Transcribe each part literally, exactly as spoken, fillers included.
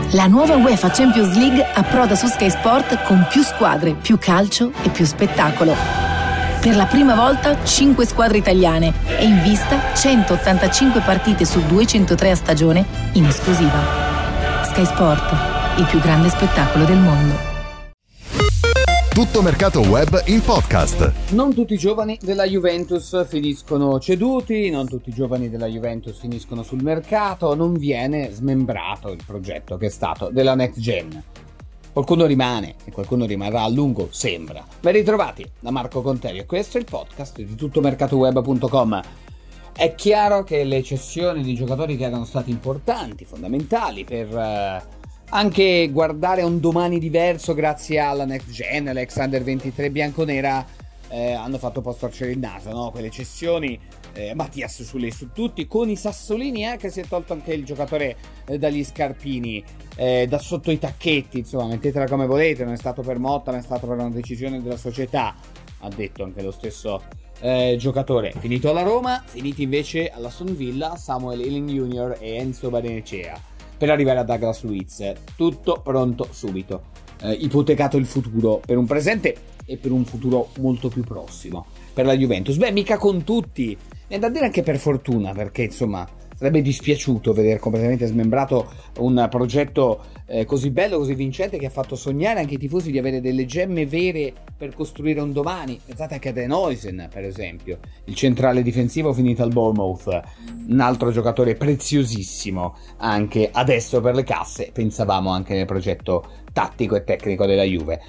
La nuova UEFA Champions League approda su Sky Sport con più squadre, più calcio e più spettacolo. Per la prima volta cinque squadre italiane e in vista centottantacinque partite su duecentotré a stagione in esclusiva. Sky Sport, il più grande spettacolo del mondo. Tutto mercato web in podcast. Non tutti i giovani della Juventus finiscono ceduti, non tutti i giovani della Juventus finiscono sul mercato, non viene smembrato il progetto che è stato della Next Gen. Qualcuno rimane e qualcuno rimarrà a lungo, sembra. Ben ritrovati da Marco Conterio e questo è il podcast di tutto mercato web punto com. È chiaro che le cessioni di giocatori che erano stati importanti, fondamentali per... Uh, anche guardare un domani diverso grazie alla Next Gen, l'ex Under ventitré bianconera eh, hanno fatto un po' storcere il naso, no? Quelle cessioni, eh, Mattias Sule su tutti, con i sassolini eh, che si è tolto anche il giocatore eh, dagli scarpini, eh, da sotto i tacchetti, insomma mettetela come volete, non è stato per Motta, non è stato per una decisione della società, ha detto anche lo stesso eh, giocatore. Finito alla Roma, finiti invece alla Aston Villa, Samuel Ealing junior e Enzo Barrenechea. Per arrivare a Douglas Luiz, tutto pronto subito, eh, ipotecato il futuro per un presente e per un futuro molto più prossimo per la Juventus. Beh, mica con tutti, è da dire anche per fortuna, perché insomma sarebbe dispiaciuto vedere completamente smembrato un progetto eh, così bello, così vincente, che ha fatto sognare anche i tifosi di avere delle gemme vere per costruire un domani. Pensate anche a De Neusen, per esempio, il centrale difensivo finito al Bournemouth, un altro giocatore preziosissimo anche adesso per le casse. Pensavamo anche nel progetto tattico e tecnico della Juve.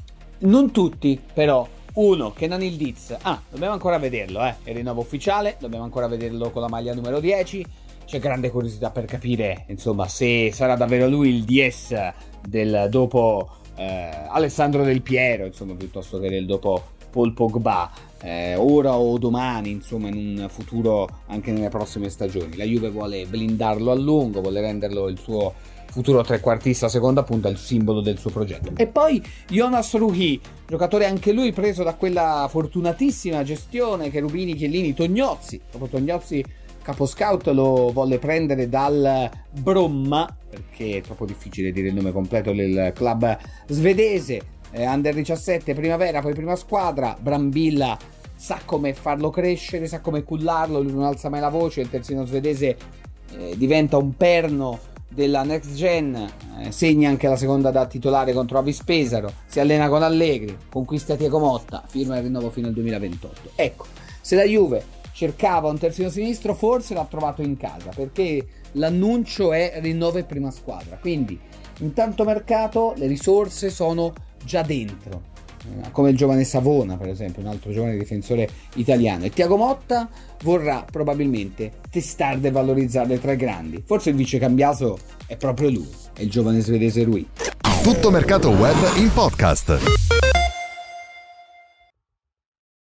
Non tutti, però. Uno, Kenan Yildiz, ah, dobbiamo ancora vederlo, eh, il rinnovo ufficiale, dobbiamo ancora vederlo con la maglia numero dieci, c'è grande curiosità per capire, insomma, se sarà davvero lui il D S del dopo eh, Alessandro Del Piero, insomma, piuttosto che del dopo Paul Pogba, eh, ora o domani, insomma, in un futuro anche nelle prossime stagioni. La Juve vuole blindarlo a lungo, vuole renderlo il suo futuro trequartista seconda punta, il simbolo del suo progetto. E poi Jonas Rui, giocatore anche lui preso da quella fortunatissima gestione che Rubini, Chiellini, Tognozzi, proprio Tognozzi caposcout lo volle prendere dal Bromma, perché è troppo difficile dire il nome completo del club svedese, eh, under diciassette, primavera, poi prima squadra. Brambilla sa come farlo crescere, sa come cullarlo, lui non alza mai la voce, il terzino svedese eh, diventa un perno della Next Gen, eh, segna anche la seconda da titolare contro Avis Pesaro, si allena con Allegri, conquista Thiago Motta, firma il rinnovo fino al duemilaventotto. Ecco, se la Juve cercava un terzino sinistro, forse l'ha trovato in casa, perché l'annuncio è rinnovo e prima squadra, quindi intanto mercato le risorse sono già dentro, come il giovane Savona, per esempio, un altro giovane difensore italiano. E Thiago Motta vorrà probabilmente testarle e valorizzarle tra i grandi. Forse il vice cambiaso è proprio lui, è il giovane svedese Rui. Tutto mercato web in podcast.